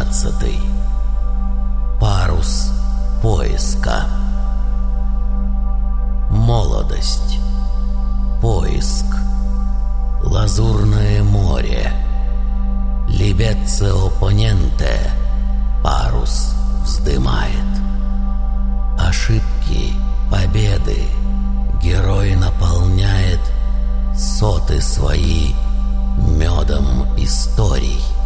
17. Парус поиска. Молодость. Поиск. Лазурное море. Либецио поненте. Парус вздымает. Ошибки, победы. Герой наполняет соты свои медом историй.